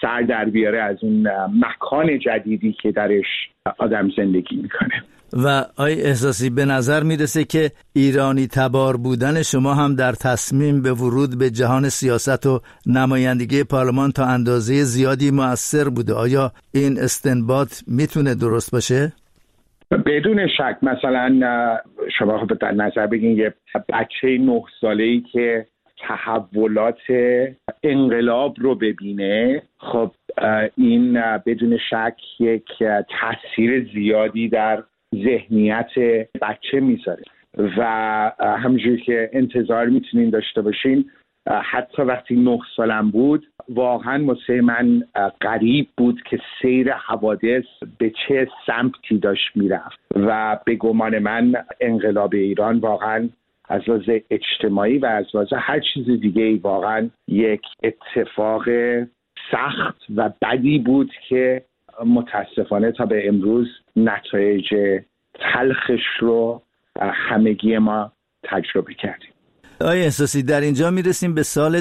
سر در بیاره از اون مکان جدیدی که درش آدم زندگی میکنه. و آقای احساسی به نظر میرسه که ایرانی تبار بودن شما هم در تصمیم به ورود به جهان سیاست و نمایندگی پارلمان تا اندازه زیادی مؤثر بوده. آیا این استنباط میتونه درست باشه؟ بدون شک. مثلا شما خب در نظر بگین یه بچه 9 ساله‌ای که تحولات انقلاب رو ببینه، خب این بدون شک یک تاثیر زیادی در ذهنیت بچه میذاره و همونجور که انتظار میتونین داشته باشین، حتی وقتی 9 سالم بود واقعا واسه من غریب بود که سیر حوادث به چه سمتی داشت میرفت و به گمان من انقلاب ایران واقعا از لحاظ اجتماعی و از لحاظ هر چیز دیگه واقعا یک اتفاق سخت و بدی بود که متاسفانه تا به امروز نتایج تلخش رو همگی ما تجربه کردیم. آقای احساسی، در اینجا میرسیم به سال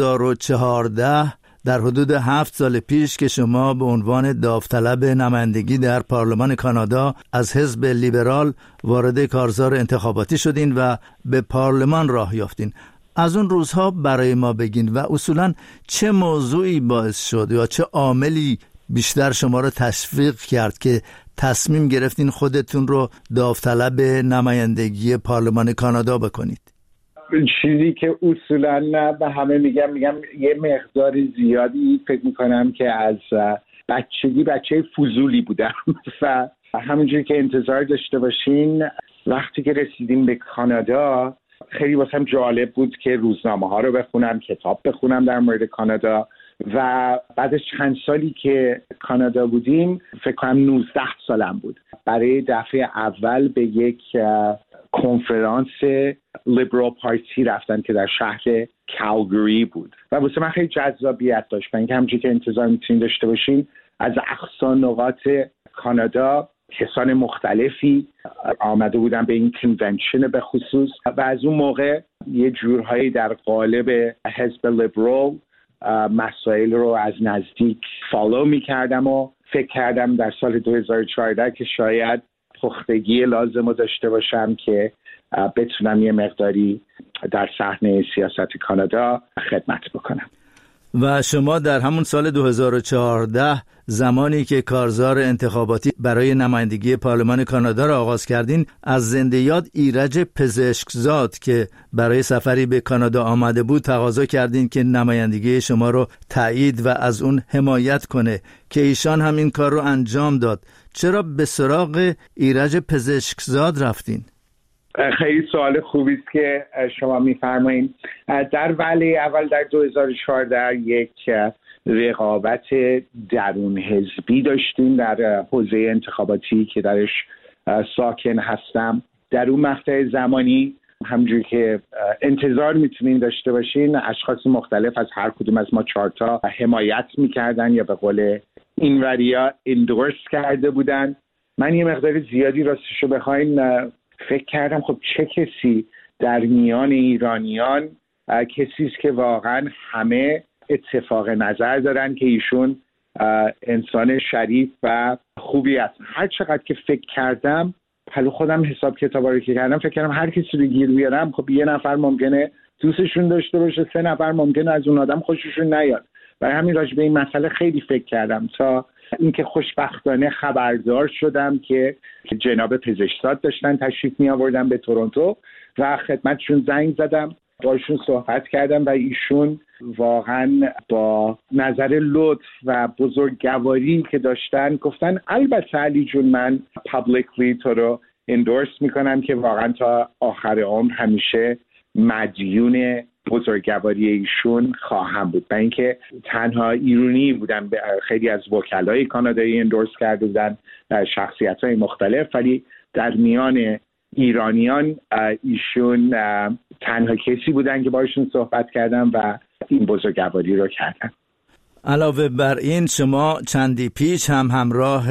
2014، در حدود 7 سال پیش که شما به عنوان داوطلب نمایندگی در پارلمان کانادا از حزب لیبرال وارد کارزار انتخاباتی شدین و به پارلمان راه یافتین. از اون روزها برای ما بگین و اصولاً چه موضوعی باعث شد یا چه عاملی بیشتر شما رو تشویق کرد که تصمیم گرفتین خودتون رو داوطلب نمایندگی پارلمان کانادا بکنید؟ چیزی که اصولاً به همه میگم یه مقدار زیادی فکر میکنم که از بچگی بچه فضولی بودم و همونجوری که انتظار داشته باشین وقتی که رسیدیم به کانادا خیلی واسم جالب بود که روزنامه ها رو بخونم، کتاب بخونم در مورد کانادا و بعد از چند سالی که کانادا بودیم، فکر کنم 19 سالم بود، برای دفعه اول به یک کنفرانس لیبرال پارتی رفتن که در شهر کالگری بود و واسه من خیلی جذابیت داشت. من همونجوری که انتظار میتونید داشته باشین از اقصا نقاط کانادا کسان مختلفی آمده بودن به این کنونشن به خصوص و از اون موقع یه جورهایی در قالب حزب لیبرال مسائل رو از نزدیک فالو میکردم و فکر کردم در سال 2014 که شاید پختگی لازم رو داشته باشم که بتونم یه مقداری در صحنه سیاست کانادا خدمت بکنم. و شما در همون سال 2014 زمانی که کارزار انتخاباتی برای نمایندگی پارلمان کانادا را آغاز کردین، از زنده یاد ایرج پزشکزاد که برای سفری به کانادا آمده بود تقاضا کردین که نمایندگی شما رو تایید و از اون حمایت کنه که ایشان هم این کار رو انجام داد. چرا به سراغ ایرج پزشکزاد رفتین؟ خیلی سوال خوبی است که شما می‌فرمایید. در ولی اول در 2014 یک رقابت درون حزبی داشتیم در حوزه انتخاباتی که درش ساکن هستم. در اون مقطع زمانی همونجوری که انتظار میتونین داشته باشین اشخاص مختلف از هر کدوم از ما 4 تا حمایت میکردن یا به قول اینوریا اندورس کرده بودن. من یه مقدار زیادی راستشو بخواین فکر کردم خب چه کسی در میان ایرانیان کسی است که واقعا همه اتفاق نظر دارن که ایشون انسان شریف و خوبی است. هر چقدر که فکر کردم پلو خودم حساب کتابا رو که کردم فکر کردم هر کسی رو گیر بیارم خب یه نفر ممکنه دوستشون داشته باشه، 3 نفر ممکنه از اون آدم خوششون نیاد. برای همین راجع به این مسئله خیلی فکر کردم تا اینکه خوشبختانه خبردار شدم که جناب پزشکزاد داشتن تشریف می آوردن به تورنتو و خدمتشون زنگ زدم، باشون صحبت کردم و ایشون واقعا با نظر لطف و بزرگواری که داشتن گفتن البته علی جون من پابلیکلی تو رو اندورس میکنم که واقعا تا آخر عمر همیشه مدیون بزرگواری ایشون خواهم بود. و اینکه تنها ایرانی بودن، خیلی از وکلای کانادایی اندورس کرده بودن، شخصیت‌های مختلف، ولی در میان ایرانیان ایشون تنها کسی بودن که باشون صحبت کردم و این بزرگواری رو کردن. علاوه بر این شما چندی پیش هم همراه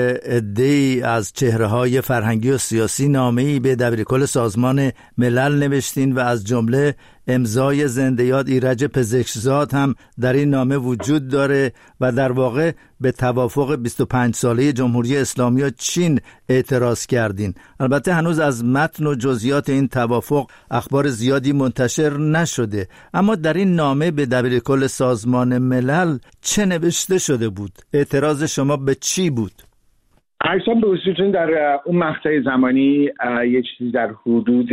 عده‌ای از چهره‌های فرهنگی و سیاسی نامه‌ای به دبیرکل سازمان ملل نوشتین و از جمله امضای زنده یاد ایرج پزشکزاد هم در این نامه وجود داره و در واقع به توافق 25 ساله جمهوری اسلامی و چین اعتراض کردین. البته هنوز از متن و جزئیات این توافق اخبار زیادی منتشر نشده، اما در این نامه به دبیرکل سازمان ملل چه نوشته شده بود؟ اعتراض شما به چی بود؟ عرضم به حضورتون در اون مقطع زمانی یه چیزی در حدود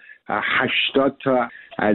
80 تا از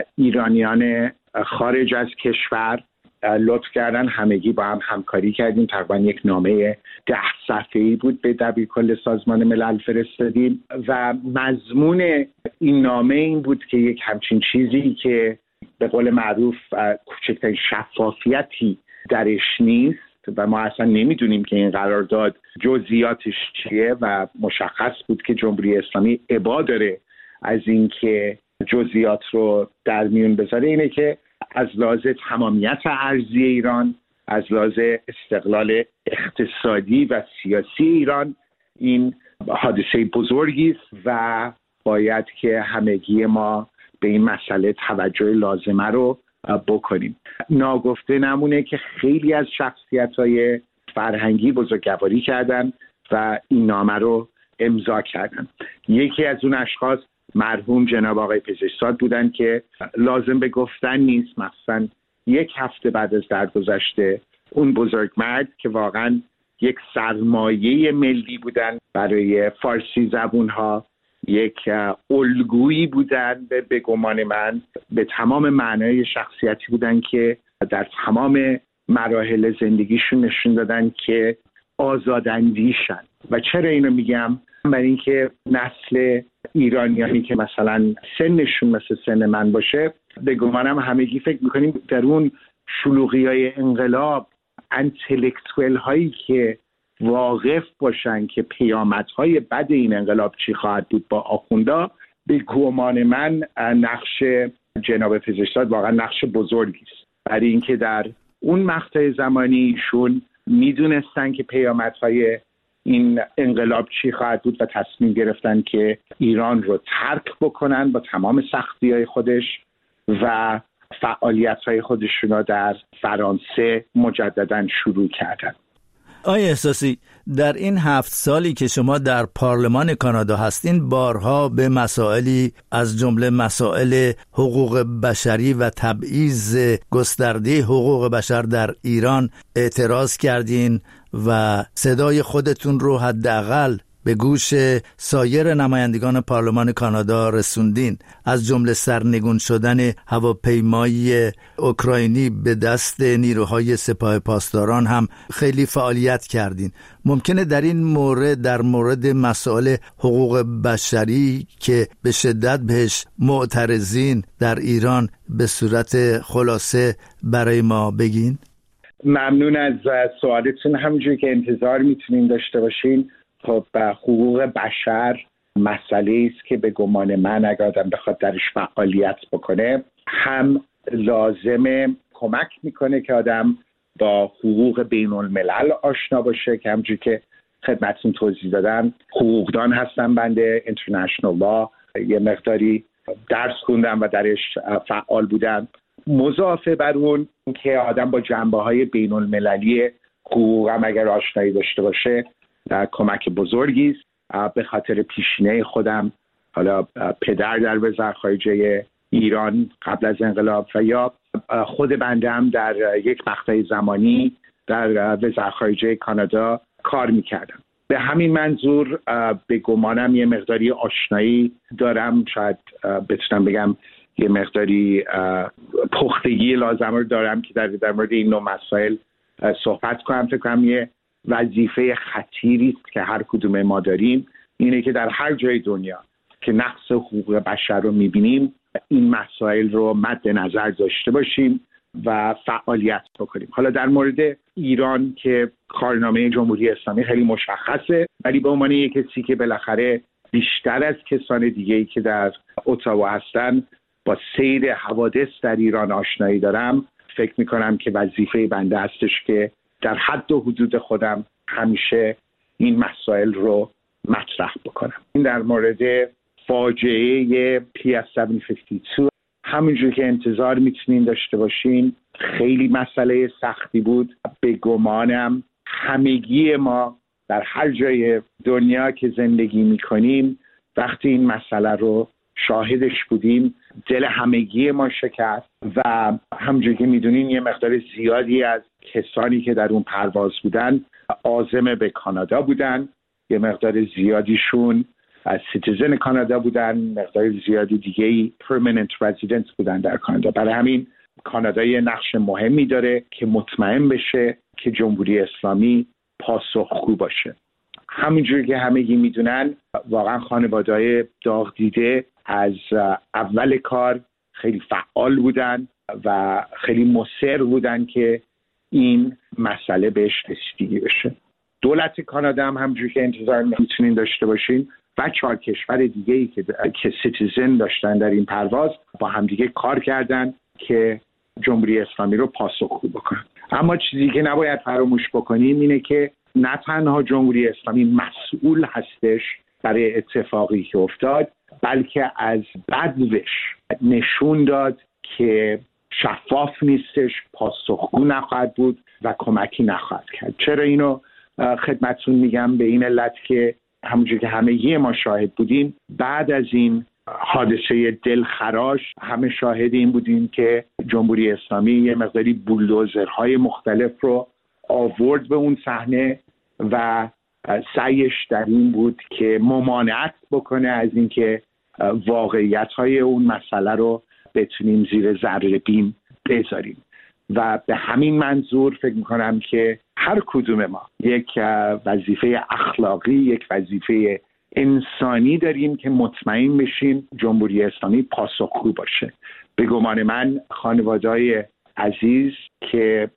ایرانیان خارج از کشور لطف کردن، همگی با هم همکاری کردیم، تقریبا یک نامه 10 صفحه‌ای بود به دبیرکل سازمان ملل فرستادیم و مضمون این نامه این بود که یک همچین چیزی که به قول معروف کوچکترین شفافیتی درش نیست و ما اصلا نمیدونیم که این قرارداد جزئیاتش چیه و مشخص بود که جمهوری اسلامی ابا داره از این که جزئیات رو در میون بذاره، اینه که از لحاظ تمامیت ارضی ایران، از لحاظ استقلال اقتصادی و سیاسی ایران این حادثه بزرگی است و باید که همگی ما به این مسئله توجه لازمه رو بکنیم. ناگفته نمونه که خیلی از شخصیت‌های فرهنگی بزرگواری کردن و این نامه رو امضا کردن. یکی از اون اشخاص مرحوم جناب آقای پزشکزاد بودن که لازم به گفتن نیست، مثلا 1 هفته بعد از درگذشت اون بزرگمرد که واقعا یک سرمایه ملی بودن برای فارسی زبونها، یک الگویی بودن به گمان من، به تمام معنای شخصیتی بودن که در تمام مراحل زندگیشون نشون دادن که آزاداندیشن. و چرا اینو میگم؟ برای اینکه نسل ایرانیانی که مثلا سنشون مثل سن من باشه، به گمانم همگی فکر میکنیم در اون شلوغی‌های انقلاب انتلکتوئل هایی که واقف باشن که پیامدهای بد این انقلاب چی خواهد بود با آخوندا، به گمان من نقش جناب پزشکزاد واقعا نقش بزرگی است، برای اینکه در اون مقطع زمانی ایشون میدونستن که پیامدهای این انقلاب چی خواهد بود و تصمیم گرفتن که ایران رو ترک بکنن با تمام سختی‌های خودش و فعالیت‌های خودشون رو در فرانسه مجدداً شروع کردن. آقای احساسی، در این 7 سالی که شما در پارلمان کانادا هستین بارها به مسائلی از جمله مسائل حقوق بشری و تبعیض گسترده حقوق بشر در ایران اعتراض کردین و صدای خودتون رو حداقل به گوش سایر نمایندگان پارلمان کانادا رسوندین، از جمله سرنگون شدن هواپیمای اوکراینی به دست نیروهای سپاه پاسداران هم خیلی فعالیت کردین. ممکنه در این مورد، در مورد مسائل حقوق بشری که به شدت بهش معترضین در ایران، به صورت خلاصه برای ما بگین؟ ممنون از سوالتون. همونجوری که انتظار میتونین داشته باشین، خب حقوق بشر مسئله است که به گمان من اگر آدم بخواد درش فعالیت بکنه، هم لازمه کمک میکنه که آدم با حقوق بین الملل آشنا باشه، که همونجوری که خدمتتون توضیح دادم حقوقدان هستم، بنده اینترنشنال لا یه مقداری درس خوندم و درش فعال بودم. مضافه بر اون که آدم با جنبه‌های بین المللی حقوق هم اگر آشنایی داشته باشه کمک بزرگی است. به خاطر پیشینه خودم، حالا پدر در وزارت خارجه ایران قبل از انقلاب و یا خود بنده هم در یک مقطع زمانی در وزارت خارجه کانادا کار میکردم. به همین منظور به گمانم یه مقداری آشنایی دارم، شاید بتونم بگم یه مقداری پختگی لازم رو دارم که در مورد این نوع مسائل صحبت کنم. فکر کنم یه وظیفه خطیری است که هر کدوم ما داریم، اینه که در هر جای دنیا که نقض حقوق بشر رو میبینیم این مسائل رو مد نظر داشته باشیم و فعالیت بکنیم. حالا در مورد ایران که کارنامه جمهوری اسلامی خیلی مشخصه، ولی به عنوان یک کسی که بالاخره بیشتر از کسان دیگه‌ای که در اتاوا هستن با سیر حوادث در ایران آشنایی دارم، فکر میکنم که وظیفه بنده هستش که در حد و حدود خودم همیشه این مسائل رو مطرح بکنم. این در مورد فاجعه PS752 همونجور که انتظار میتونین داشته باشین خیلی مسئله سختی بود. به گمانم همگی ما در هر جای دنیا که زندگی میکنیم وقتی این مسئله رو شاهدش بودیم دل همگی ما شکست و همونجور که میدونین یه مقدار زیادی از کسانی که در اون پرواز بودن عازم به کانادا بودن، یه مقدار زیادیشون از سیتیزن کانادا بودن، مقدار زیادی دیگه‌ای پرمننت رزیدنت بودن در کانادا. برای همین کانادا یه نقش مهمی داره که مطمئن بشه که جمهوری اسلامی پاسخگو باشه. همونجوری که همگی میدونن واقعا خانواده‌های داغ دیده از اول کار خیلی فعال بودن و خیلی مصر بودن که این مسئله بهش رسیدگی بشه. دولت کانادا هم همونجوری که انتظار میتونین داشته باشین و 4 کشور دیگه‌ای که سیتیزن داشتن در این پرواز با همدیگه کار کردن که جمهوری اسلامی رو پاسخگو بکنن. اما چیزی که نباید فراموش بکنیم اینه که نه تنها جمهوری اسلامی مسئول هستش برای اتفاقی که افتاد، بلکه از بدوش نشون داد که شفاف نیستش، پاسخگو نخواهد بود و کمکی نخواهد کرد. چرا اینو خدمتتون میگم؟ به این علت که همونجور که همگی ما شاهد بودیم بعد از این حادثه دلخراش همه شاهد این بودیم که جمهوری اسلامی یه مقداری بولدوزرهای مختلف رو آورد به اون صحنه و سعیش در این بود که ممانعت بکنه از اینکه واقعیت‌های اون مسئله رو بتونیم زیر ذره بین بذاریم و به همین منظور فکر میکنم که هر کدوم ما یک وظیفه اخلاقی، یک وظیفه انسانی داریم که مطمئن بشیم جمهوری اسلامی پاسخگو باشه. به گمان من خانواده‌های عزیز که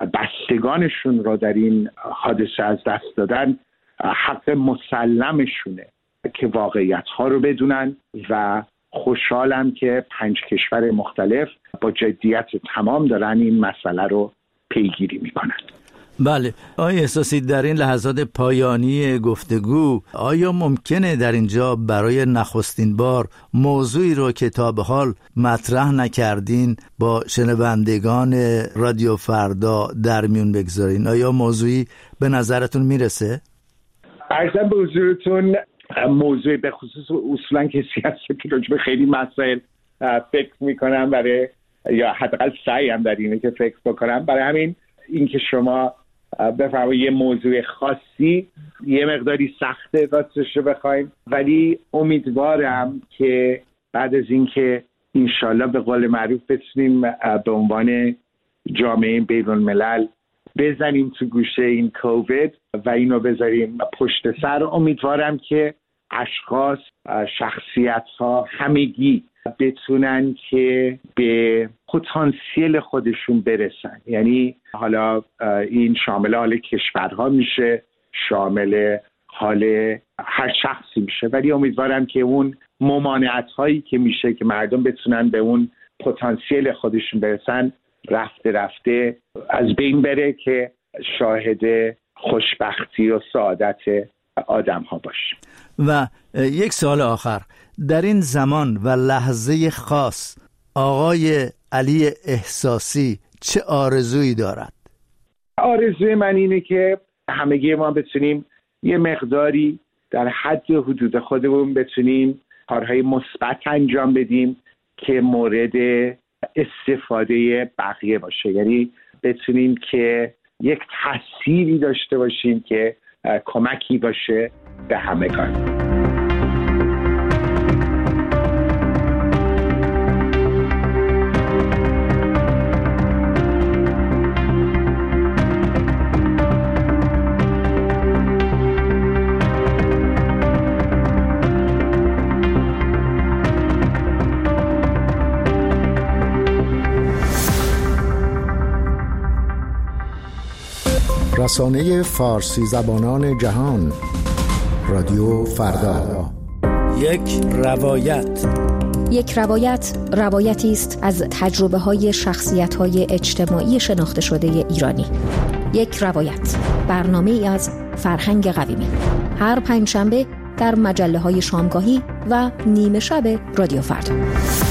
بستگانشون رو در این حادثه از دست دادن حق مسلمشونه که واقعیت‌ها رو بدونن و خوشحالم که 5 کشور مختلف با جدیت تمام دارن این مسئله رو پیگیری میکنن. بله، آیا احساسی در این لحظات پایانی گفتگو آیا ممکنه در اینجا برای نخستین بار موضوعی رو که تا به حال مطرح نکردین با شنوندگان رادیو فردا در میون بگذارین؟ آیا موضوعی به نظرتون میرسه؟ عرضم به حضورتون موضوع به خصوص اصولا کسی هست که راجع به خیلی مسائل فکر میکنم برای یا حداقل سعیم در اینه که فکر بکنم. برای همین اینکه شما بفرمایید یه موضوع خاصی یه مقداری سخته راستش رو بخوایم، ولی امیدوارم که بعد از اینکه انشالله به قول معروف بتونیم به عنوان جامعه بین الملل بزنیم تو گوشه این کووید و اینو بذاریم پشت سر، امیدوارم که اشخاص، شخصیت‌ها همگی بتونن که به پتانسیل خودشون برسن. یعنی حالا این شامل حال کشورها میشه، شامل حال هر شخصی میشه، ولی امیدوارم که اون ممانعت‌هایی که میشه که مردم بتونن به اون پتانسیل خودشون برسن رفته رفته از بین بره که شاهد خوشبختی و سعادت آدم ها باشیم. و یک سوال آخر، در این زمان و لحظه خاص آقای علی احساسی چه آرزویی دارد؟ آرزوی من اینه که همگی ما بتونیم یه مقداری در حد حدود خودمون بتونیم کارهای مثبت انجام بدیم که مورد استفاده بقیه باشه. یعنی بتونیم که یک تأثیری داشته باشیم که کمکی باشه به همگان. رسانه فارسی زبانان جهان، رادیو فردا. یک روایت روایتی است از تجربه‌های شخصیت‌های اجتماعی شناخته شده ایرانی. یک روایت، برنامه‌ای از فرهنگ قویمی، هر پنجشنبه در مجله‌های شامگاهی و نیمه شب رادیو فردا.